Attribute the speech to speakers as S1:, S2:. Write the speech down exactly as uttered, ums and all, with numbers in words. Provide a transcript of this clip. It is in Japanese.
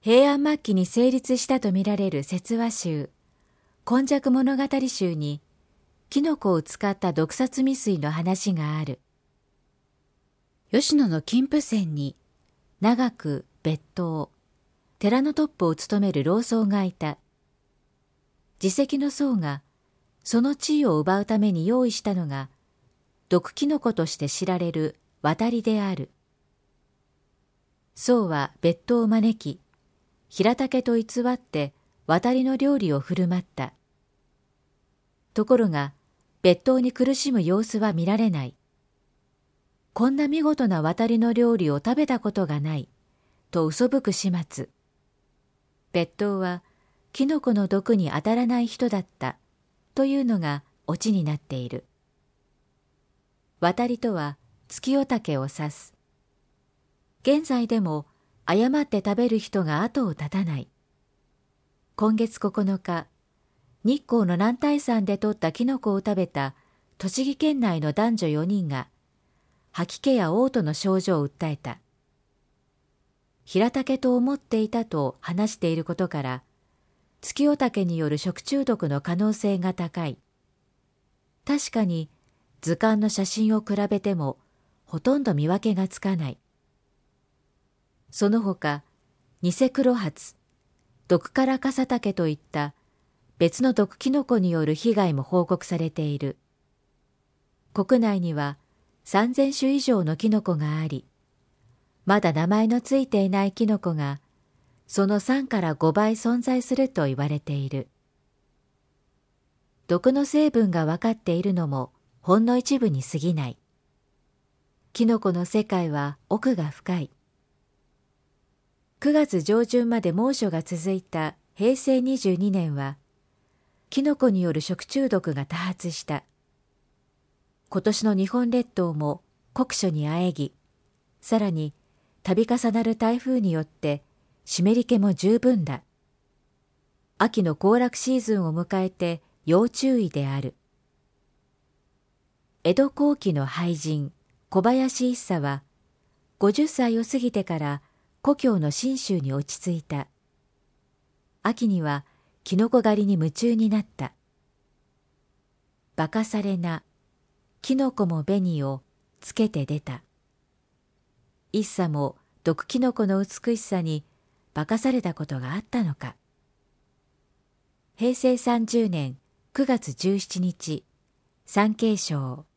S1: 平安末期に成立したとみられる説話集、今昔物語集に、キノコを使った毒殺未遂の話がある。吉野の金峰山に、長く別当、寺のトップを務める老僧がいた。自責の僧が、その地位を奪うために用意したのが、毒キノコとして知られる渡りである。僧は別当を招き、平竹と偽って渡りの料理を振る舞った。ところが、別当に苦しむ様子は見られない。こんな見事な渡りの料理を食べたことがない、と嘘吹く始末。別当は、キノコの毒に当たらない人だった、というのがオチになっている。渡りとは月夜竹を指す。現在でも誤って食べる人が後を絶たない。今月ここのか、日光の男体山で採ったキノコを食べた栃木県内の男女よにんが、吐き気や嘔吐の症状を訴えた。平竹と思っていたと話していることから、月夜竹による食中毒の可能性が高い。確かに図鑑の写真を比べてもほとんど見分けがつかない。その他、ニセクロハツ、毒からカサタケといった別の毒キノコによる被害も報告されている。国内にはさんぜんしゅ以上のキノコがあり、まだ名前のついていないキノコがそのさんからごばい存在すると言われている。毒の成分が分かっているのもほんの一部に過ぎない。キノコの世界は奥が深い。くがつ上旬まで猛暑が続いたへいせいにじゅうにねんは、キノコによる食中毒が多発した。今年の日本列島も酷暑にあえぎ、さらに度重なる台風によって湿り気も十分だ。秋の行楽シーズンを迎えて要注意である。江戸後期の俳人小林一茶はごじゅっさいを過ぎてから故郷の信州に落ち着いた。秋にはキノコ狩りに夢中になった。化かされな、キノコも紅をつけて出た。一茶も毒キノコの美しさに化かされたことがあったのか。へいせいさんじゅうねんくがつじゅうしちにち、産経省。